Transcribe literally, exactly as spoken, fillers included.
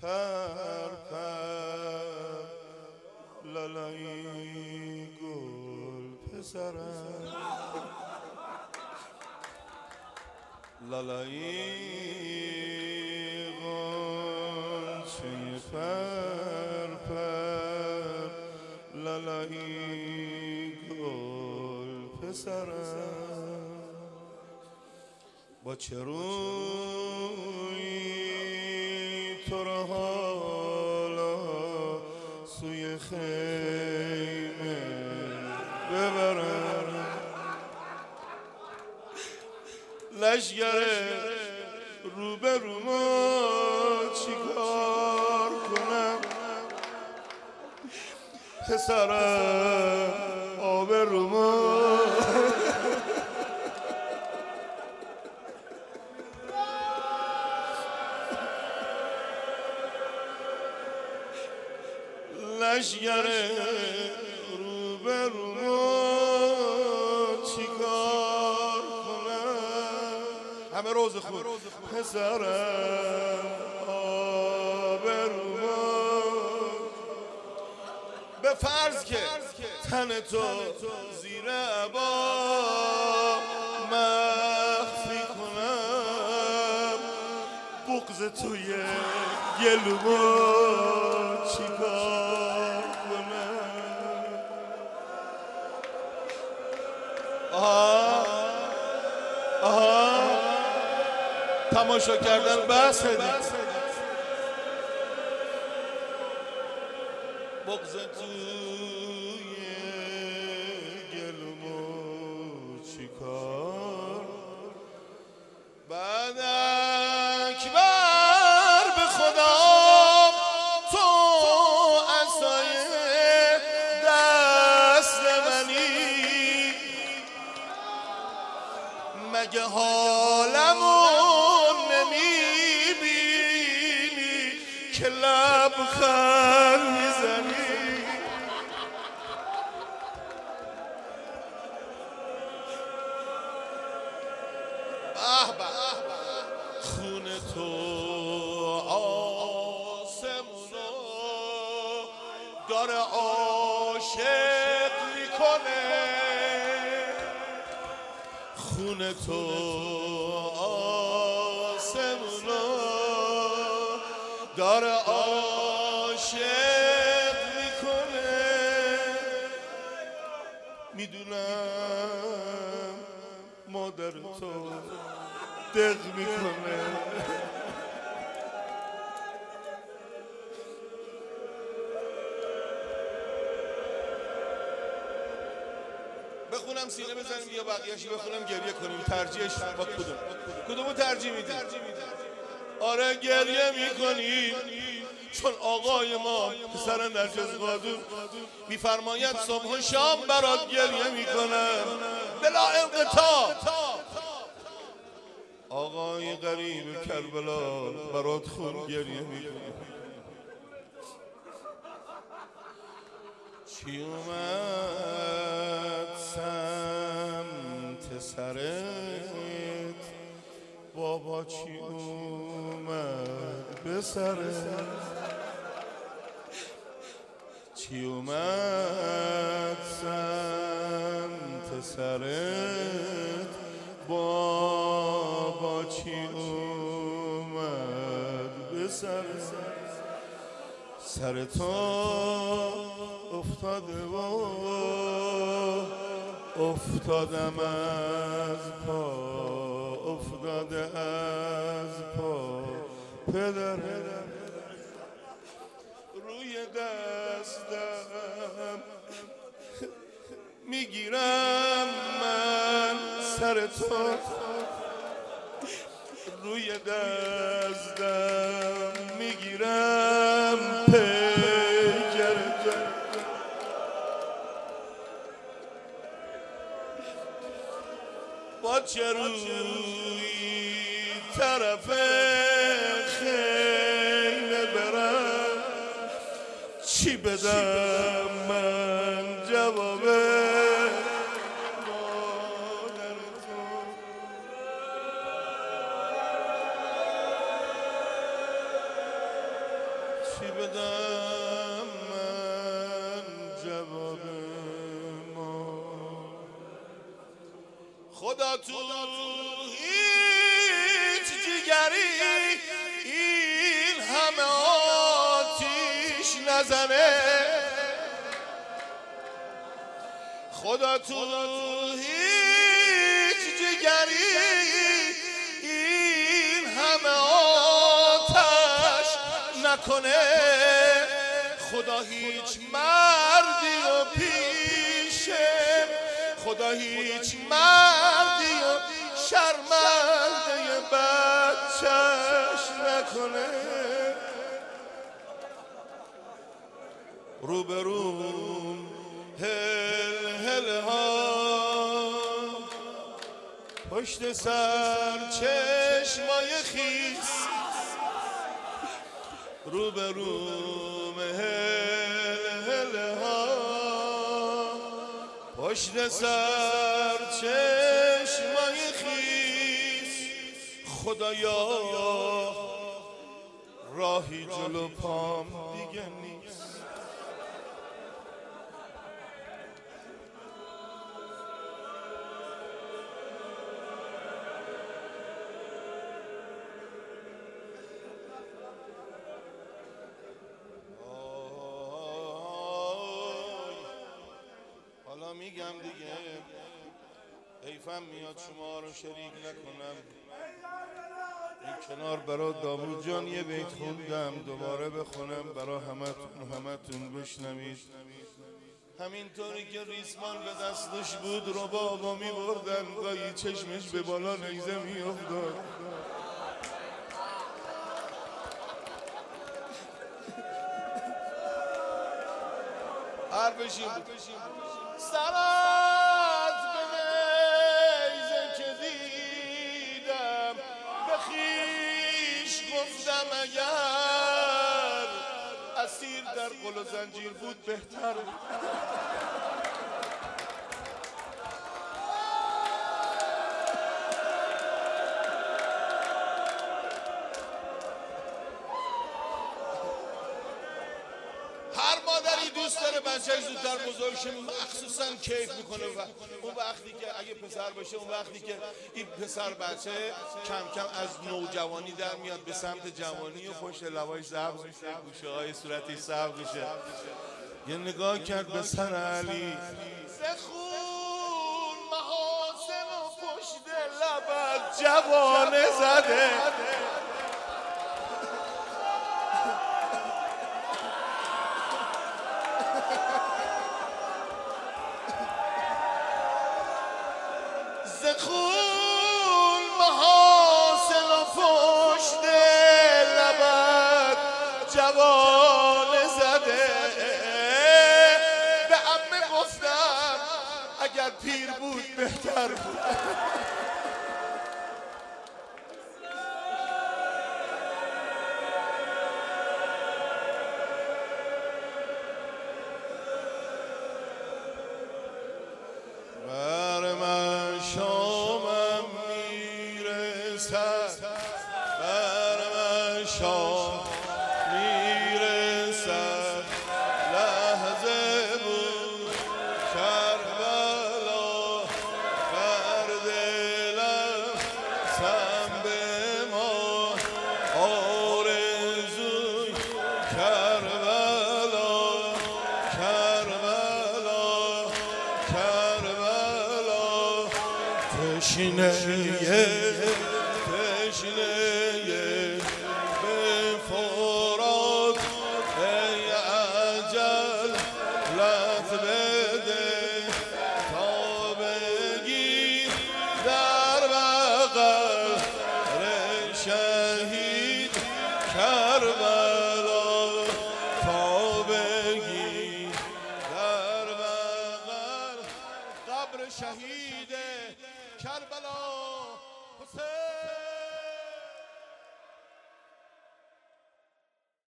پر پر لالایی گل پسرم لالایی غنچه پر پر لالایی گل پسرم با چه روی تو را حالا سوی خیمه ببرم لشگر روبرو ما چیکار کنم پسرم آبرو ما لشگر روبرو ما چیکار کنم همه روز خود پسرم آبرو ما به فرض که تن تو زیر عبا مخفی کنم بغض توی گلومو چیکار کنم آها آها تماشا کردن بس هدید بغض توی گلومو چیکار بعد اکبر به خدا تو عصای دست منی مگه حالمو نمیبینی که لبخند میزنی خون تو آسمونو داره عاشق میکنه خون تو آسمونو داره عاشق میکنه میدونم مادر تو دق میکنه بخونم سینه بزنیم یا بقیه‌اشو بخونم گریه کنیم ترجیحش با کدوم کدومو ترجیح میدی آره گریه میکنی چون آقای ما پسر نرجس قادون میفرماید صبح و شام برات گریه میکنم بلا انقطاع آقای غریب کربلا برات خون گریه میکنه چی اومد سمت سرت بابا چی اومد به سرت چی اومد سمت سرت بابا چی اومد به سرت سر تو افتاده و افتادم از پا افتاده از پا پدرم روی دستم میگیرم من سر تو روی دستم میگیرم پیکر تو با چه روی طرف خیمه برم چی بدم من جوابه چی بدم من جواب ما؟ خدا تو هیچ جگری این همه آتیش نزنه. خدا تو هیچ جگری این همه آتش نکنه. خدا هیچ مردی و پیشه، خدا هیچ مردی و شرمنده بچهش نکنه. روبروم هل هل ها، پشت سر چشمای خیس. روبروم هل هل ها، پشت سر چشمای خیس. خدایا راهی جلو پام دیگه نیست. میگم دیگه حیفم میاد شما رو شریک نکنم. این کنار برا داوود جان یه بیت خوندم، دوباره بخونم برا همتون همتون بشنوید. همینطوری که ریسمان به دستش بود رو بابا می بردن، گاهی چشمش به بالا نیزه می افتاد. حرفشیم سرات به نیزه که دیدم، به خیش گفتم اگر اسیر در قل و زنجیر بود بهتر. هر مادری دوست داره بچه‌ش زودتر بزرگ شه، مخصوصا کیف میکنه و اون وقتی که اگه پسر باشه، اون وقتی که این پسر بچه کم کم از نوجوانی در میاد به سمت جوانی و پشت لبای سبز میشه، گوشه های صورتش سبز میشه. یه نگاه کرد به سر علی، زخون محاسن و پشت لبت جوانه زده. زخون محاسن و پشت لبت جوانه زده. به عمه گفتم اگر پیر بود بهتر بود. بر من شامم میرسد، بر من شام میرسد. لحظه بود کربلا بر دلم، سم به ما آرزوی کربلا کربلا کربلا. تشنه تشنه